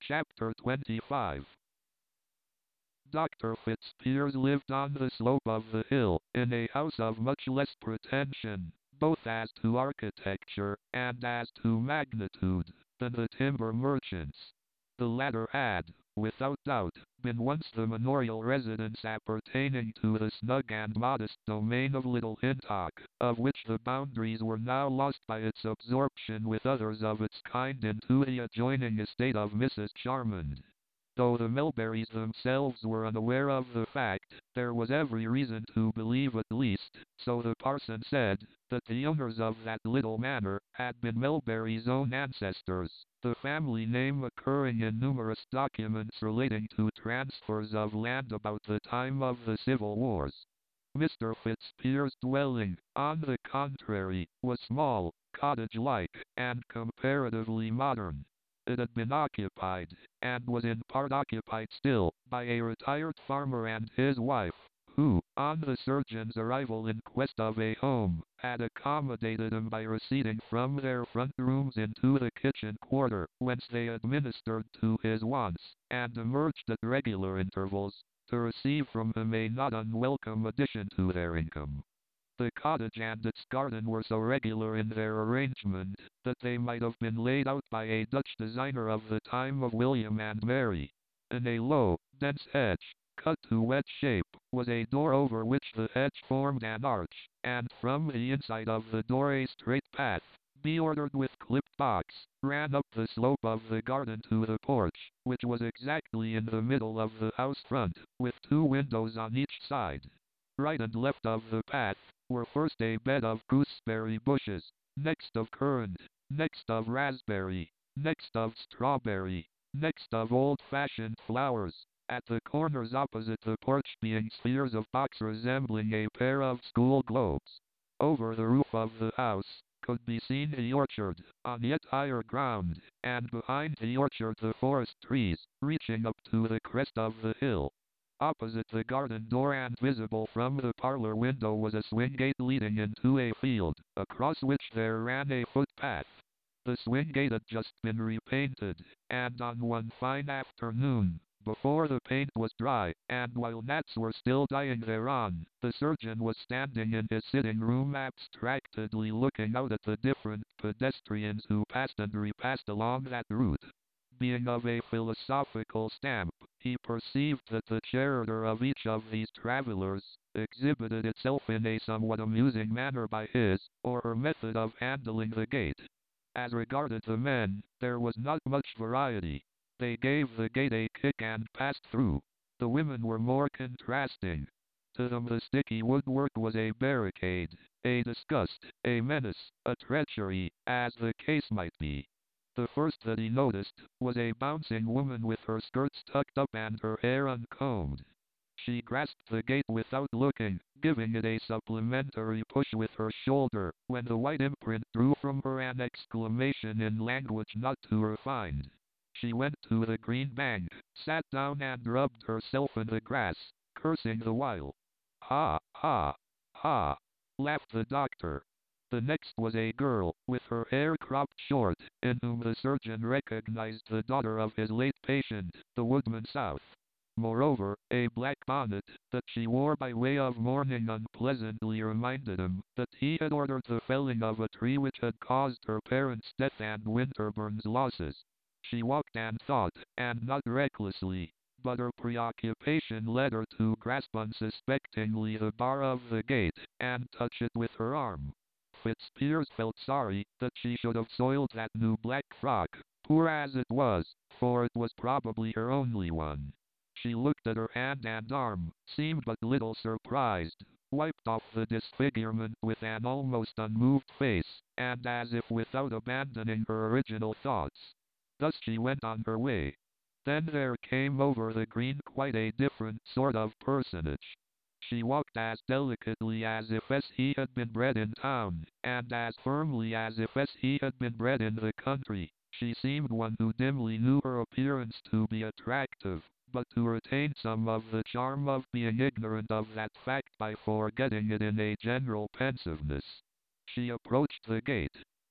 Chapter 25. Dr. Fitzpiers lived on the slope of the hill, in a house of much less pretension, both as to architecture, and as to magnitude, than the timber merchants. The latter had, without doubt, been once the manorial residence appertaining to the snug and modest domain of Little Hintock, of which the boundaries were now lost by its absorption with others of its kind into the adjoining estate of Mrs. Charmond. Though the Melberries themselves were unaware of the fact, there was every reason to believe, at least, so the parson said, that the owners of that little manor had been Melberry's own ancestors, the family name occurring in numerous documents relating to transfers of land about the time of the Civil Wars. Mr. Fitzpiers' dwelling, on the contrary, was small, cottage-like, and comparatively modern. It had been occupied, and was in part occupied still, by a retired farmer and his wife, who, on the surgeon's arrival in quest of a home, had accommodated him by receding from their front rooms into the kitchen quarter, whence they administered to his wants, and emerged at regular intervals, to receive from him a not unwelcome addition to their income. The cottage and its garden were so regular in their arrangement, that they might have been laid out by a Dutch designer of the time of William and Mary. In a low, dense hedge, cut to wedge shape, was a door over which the hedge formed an arch, and from the inside of the door a straight path, bordered with clipped box, ran up the slope of the garden to the porch, which was exactly in the middle of the house front, with two windows on each side. Right and left of the path were first a bed of gooseberry bushes, next of currant, next of raspberry, next of strawberry, next of old-fashioned flowers, at the corners opposite the porch being spheres of box resembling a pair of school globes. Over the roof of the house could be seen the orchard, on yet higher ground, and behind the orchard the forest trees, reaching up to the crest of the hill. Opposite the garden door and visible from the parlor window was a swing gate leading into a field, across which there ran a footpath. The swing gate had just been repainted, and on one fine afternoon, before the paint was dry, and while gnats were still dying thereon, the surgeon was standing in his sitting room abstractedly looking out at the different pedestrians who passed and repassed along that route. Being of a philosophical stamp, he perceived that the character of each of these travelers exhibited itself in a somewhat amusing manner by his or her method of handling the gate. As regarded the men, there was not much variety. They gave the gate a kick and passed through. The women were more contrasting. To them the sticky woodwork was a barricade, a disgust, a menace, a treachery, as the case might be. The first that he noticed was a bouncing woman with her skirts tucked up and her hair uncombed. She grasped the gate without looking, giving it a supplementary push with her shoulder, when the white imprint drew from her an exclamation in language not too refined. She went to the green bank, sat down and rubbed herself in the grass, cursing the while. "Ha, ha, ha!" laughed the doctor. The next was a girl, with her hair cropped short, in whom the surgeon recognized the daughter of his late patient, the woodman South. Moreover, a black bonnet, that she wore by way of mourning unpleasantly reminded him that he had ordered the felling of a tree which had caused her parents' death and Winterbourne's losses. She walked and thought, and not recklessly, but her preoccupation led her to grasp unsuspectingly the bar of the gate, and touch it with her arm. Fitzpiers felt sorry that she should have soiled that new black frock, poor as it was, for it was probably her only one. She looked at her hand and arm, seemed but little surprised, wiped off the disfigurement with an almost unmoved face, and as if without abandoning her original thoughts. Thus she went on her way. Then there came over the green quite a different sort of personage. She walked as delicately as if he had been bred in town, and as firmly as if he had been bred in the country. She seemed one who dimly knew her appearance to be attractive, but who retained some of the charm of being ignorant of that fact by forgetting it in a general pensiveness. She approached the gate.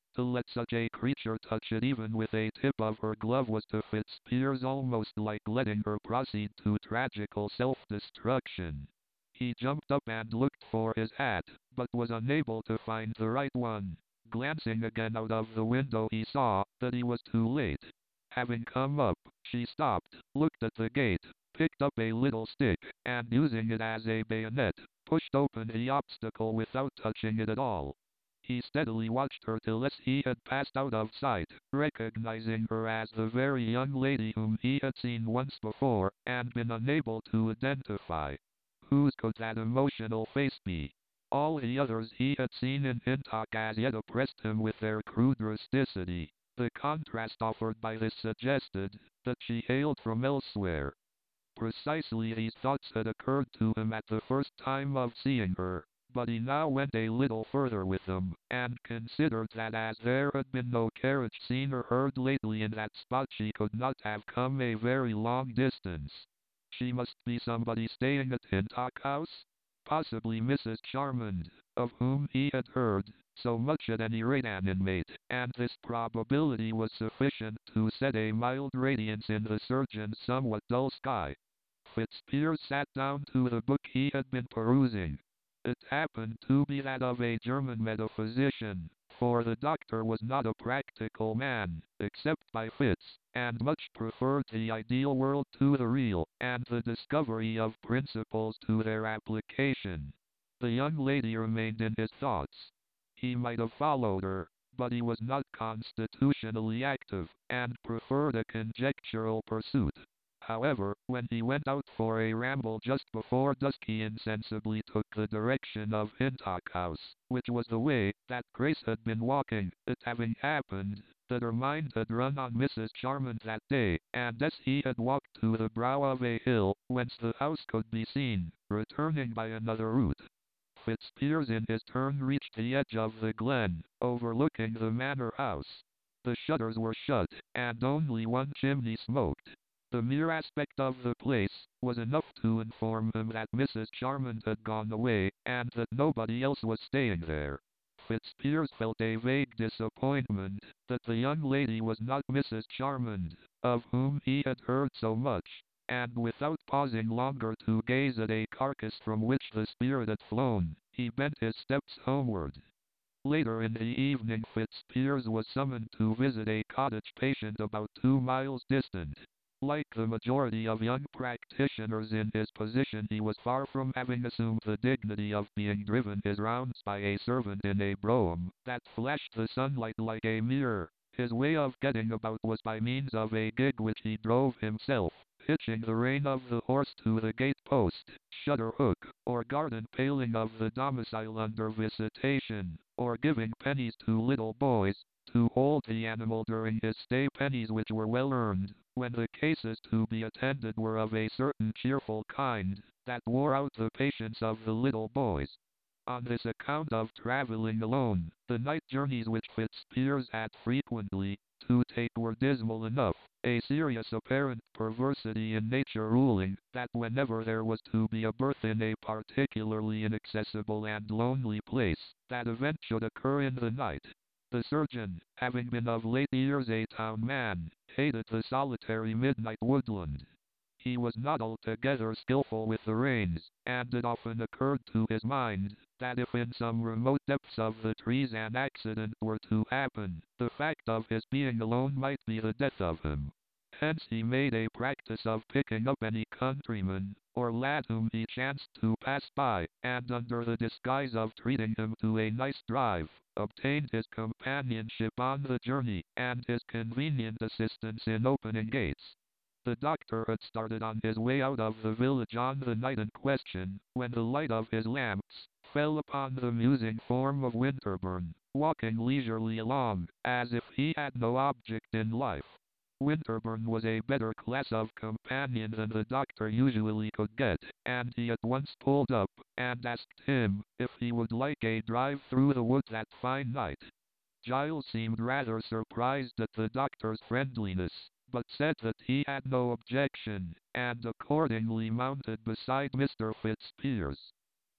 To let such a creature touch it even with a tip of her glove was to Fitzpiers almost like letting her proceed to tragical self-destruction. He jumped up and looked for his hat, but was unable to find the right one. Glancing again out of the window he saw that he was too late. Having come up, she stopped, looked at the gate, picked up a little stick, and using it as a bayonet, pushed open the obstacle without touching it at all. He steadily watched her till he had passed out of sight, recognizing her as the very young lady whom he had seen once before, and been unable to identify. Whose could that emotional face be? All the others he had seen in Hintock as yet oppressed him with their crude rusticity. The contrast offered by this suggested that she hailed from elsewhere. Precisely these thoughts had occurred to him at the first time of seeing her, but he now went a little further with them, and considered that as there had been no carriage seen or heard lately in that spot she could not have come a very long distance. She must be somebody staying at Hintock House? Possibly Mrs. Charmond, of whom he had heard so much, at any rate an inmate, and this probability was sufficient to set a mild radiance in the surgeon's somewhat dull sky. Fitzpiers sat down to the book he had been perusing. It happened to be that of a German metaphysician, for the doctor was not a practical man, except by fits, and much preferred the ideal world to the real, and the discovery of principles to their application. The young lady remained in his thoughts. He might have followed her, but he was not constitutionally active, and preferred a conjectural pursuit. However, when he went out for a ramble just before dusk he insensibly took the direction of Hintock House, which was the way that Grace had been walking, it having happened that her mind had run on Mrs. Charmond that day, and as he had walked to the brow of a hill, whence the house could be seen, returning by another route. Fitzpiers in his turn reached the edge of the glen, overlooking the manor house. The shutters were shut, and only one chimney smoked. The mere aspect of the place was enough to inform him that Mrs. Charmond had gone away, and that nobody else was staying there. Fitzpiers felt a vague disappointment that the young lady was not Mrs. Charmond, of whom he had heard so much, and without pausing longer to gaze at a carcass from which the spirit had flown, he bent his steps homeward. Later in the evening Fitzpiers was summoned to visit a cottage patient about 2 miles distant. Like the majority of young practitioners in his position he was far from having assumed the dignity of being driven his rounds by a servant in a brougham that flashed the sunlight like a mirror. His way of getting about was by means of a gig which he drove himself, hitching the rein of the horse to the gate post, shutter hook, or garden paling of the domicile under visitation, or giving pennies to little boys, to hold the animal during his stay, pennies which were well earned, when the cases to be attended were of a certain cheerful kind, that wore out the patience of the little boys. On this account of traveling alone, the night journeys which Fitzpiers had frequently to take were dismal enough, a serious apparent perversity in nature ruling, that whenever there was to be a birth in a particularly inaccessible and lonely place, that event should occur in the night. The surgeon, having been of late years a town man, hated the solitary midnight woodland. He was not altogether skillful with the reins, and it often occurred to his mind that if in some remote depths of the trees an accident were to happen, the fact of his being alone might be the death of him. Hence he made a practice of picking up any countryman or lad whom he chanced to pass by, and under the disguise of treating him to a nice drive, obtained his companionship on the journey, and his convenient assistance in opening gates. The doctor had started on his way out of the village on the night in question, when the light of his lamps fell upon the musing form of Winterbourne, walking leisurely along, as if he had no object in life. Winterbourne was a better class of companion than the doctor usually could get, and he at once pulled up, and asked him if he would like a drive through the wood that fine night. Giles seemed rather surprised at the doctor's friendliness, but said that he had no objection, and accordingly mounted beside Mr. Fitzpiers.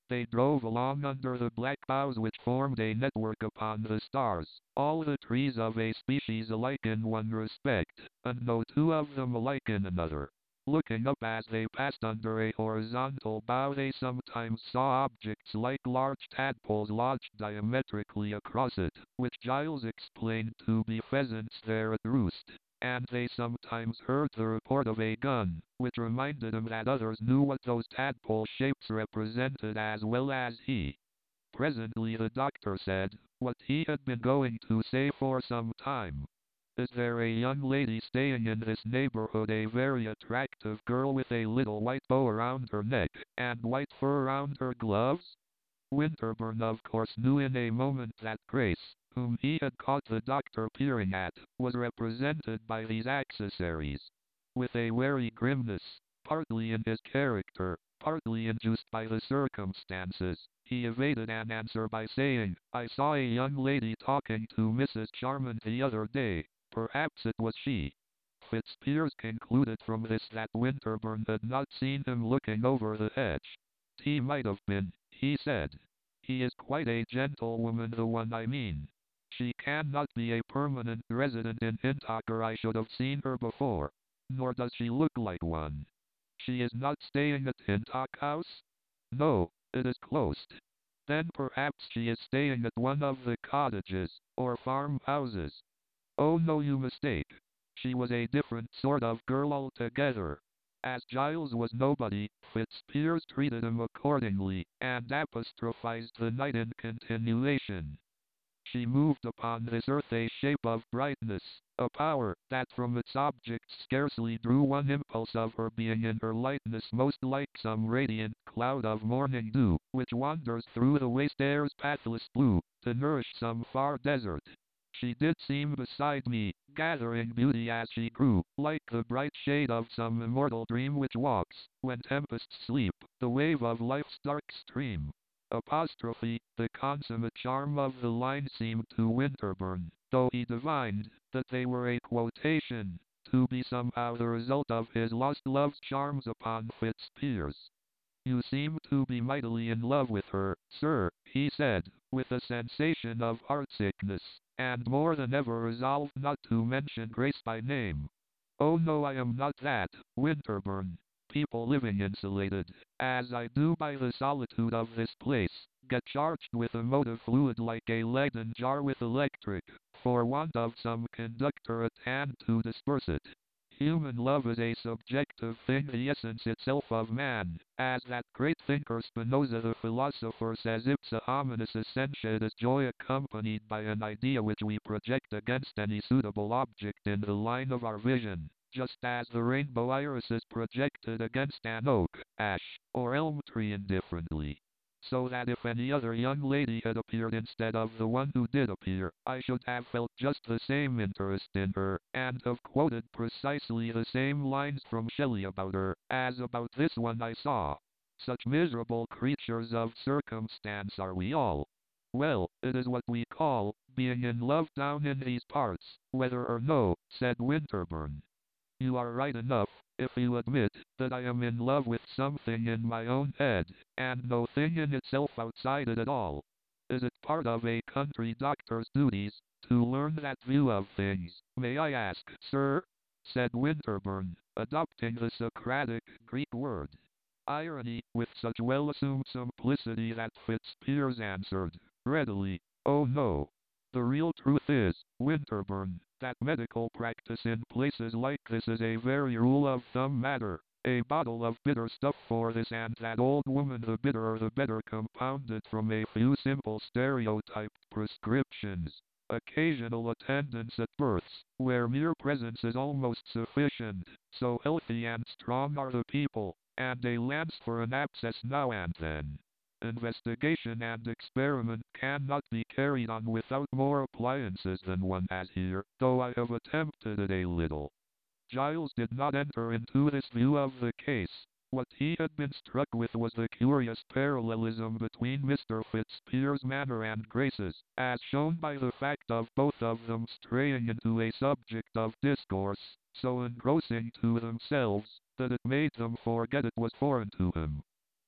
They drove along under the black boughs which formed a network upon the stars, all the trees of a species alike in one respect, and no two of them alike in another. Looking up as they passed under a horizontal bough, they sometimes saw objects like large tadpoles lodged diametrically across it, which Giles explained to be pheasants there at roost, and they sometimes heard the report of a gun, which reminded him that others knew what those tadpole shapes represented as well as he. Presently the doctor said, what he had been going to say for some time. Is there a young lady staying in this neighborhood, a very attractive girl with a little white bow around her neck, and white fur around her gloves? Winterbourne of course knew in a moment that Grace, whom he had caught the doctor peering at, was represented by these accessories. With a wary grimness, partly in his character, partly induced by the circumstances, he evaded an answer by saying, I saw a young lady talking to Mrs. Charmant the other day. Perhaps it was she. Fitzpiers concluded from this that Winterbourne had not seen him looking over the hedge. He might have been, he said. He is quite a gentlewoman, the one I mean. She cannot be a permanent resident in Hintock, or I should have seen her before. Nor does she look like one. She is not staying at Hintock House? No, it is closed. Then perhaps she is staying at one of the cottages, or farmhouses. Oh no, you mistake. She was a different sort of girl altogether. As Giles was nobody, Fitzpiers treated him accordingly, and apostrophized the night in continuation. She moved upon this earth a shape of brightness, a power that from its objects scarcely drew one impulse of her being in her lightness most like some radiant cloud of morning dew, which wanders through the waste air's pathless blue, to nourish some far desert. She did seem beside me, gathering beauty as she grew, like the bright shade of some immortal dream which walks, when tempests sleep, the wave of life's dark stream. Apostrophe, the consummate charm of the line seemed to Winterbourne, though he divined that they were a quotation, to be somehow the result of his lost love's charms upon Fitzpiers. You seem to be mightily in love with her, sir, he said, with a sensation of heartsickness, and more than ever resolved not to mention Grace by name. Oh no, I am not that, Winterbourne. People living insulated, as I do by the solitude of this place, get charged with emotive fluid like a leaden jar with electric, for want of some conductor at hand to disperse it. Human love is a subjective thing, the essence itself of man, as that great thinker Spinoza the philosopher says, ipsa hominis essentia is joy accompanied by an idea which we project against any suitable object in the line of our vision, just as the rainbow iris is projected against an oak, ash, or elm tree indifferently. So that if any other young lady had appeared instead of the one who did appear, I should have felt just the same interest in her, and have quoted precisely the same lines from Shelley about her, as about this one I saw. Such miserable creatures of circumstance are we all. Well, it is what we call, being in love down in these parts, whether or no, said Winterbourne. You are right enough, if you admit that I am in love with something in my own head, and no thing in itself outside it at all. Is it part of a country doctor's duties to learn that view of things, may I ask, sir? Said Winterbourne, adopting the Socratic Greek word. Irony, with such well-assumed simplicity that Fitzpiers answered, readily, oh no. The real truth is, Winterbourne, that medical practice in places like this is a very rule of thumb matter. A bottle of bitter stuff for this and that old woman, the bitterer the better, compounded from a few simple stereotyped prescriptions. Occasional attendance at births, where mere presence is almost sufficient, so healthy and strong are the people, and a lance for an abscess now and then. Investigation and experiment cannot be carried on without more appliances than one has here, though I have attempted it a little. Giles did not enter into this view of the case. What he had been struck with was the curious parallelism between Mr. Fitzpiers' manner and Grace's, as shown by the fact of both of them straying into a subject of discourse, so engrossing to themselves, that it made them forget it was foreign to him.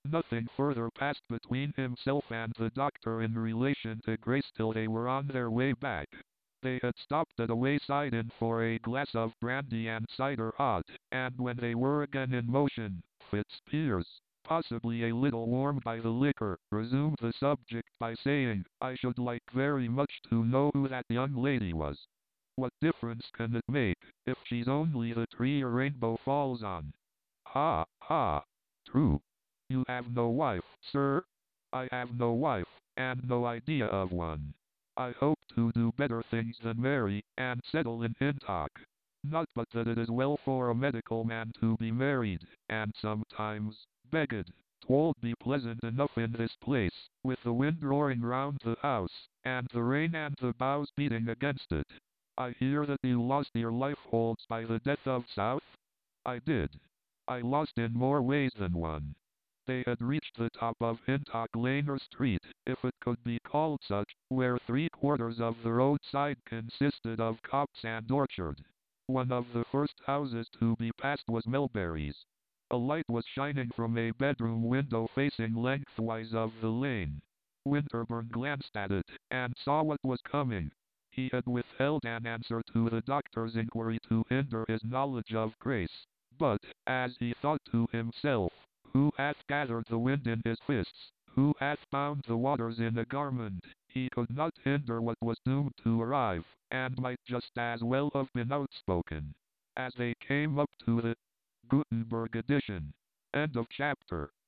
Nothing further passed between himself and the doctor in relation to Grace till they were on their way back. They had stopped at a wayside inn for a glass of brandy and cider hot, and when they were again in motion, Fitzpiers, possibly a little warmed by the liquor, resumed the subject by saying, "I should like very much to know who that young lady was. What difference can it make, if she's only the tree a rainbow falls on?" "Ha, ha! True. You have no wife, sir?" "I have no wife, and no idea of one. I hope to do better things than marry, and settle in Hintock. Not but that it is well for a medical man to be married, and sometimes, begad, 'twould be pleasant enough in this place, with the wind roaring round the house, and the rain and the boughs beating against it. I hear that you lost your life holds by the death of South?" "I did. I lost in more ways than one." They had reached the top of Hintock Lane or Street, if it could be called such, where 3/4 of the roadside consisted of copse and orchard. One of the first houses to be passed was Melberry's. A light was shining from a bedroom window facing lengthwise of the lane. Winterbourne glanced at it, and saw what was coming. He had withheld an answer to the doctor's inquiry to hinder his knowledge of Grace, but, as he thought to himself, "Who hath gathered the wind in his fists? Who hath bound the waters in a garment?" He could not hinder what was doomed to arrive, and might just as well have been outspoken. As they came up to the Gutenberg edition. End of chapter.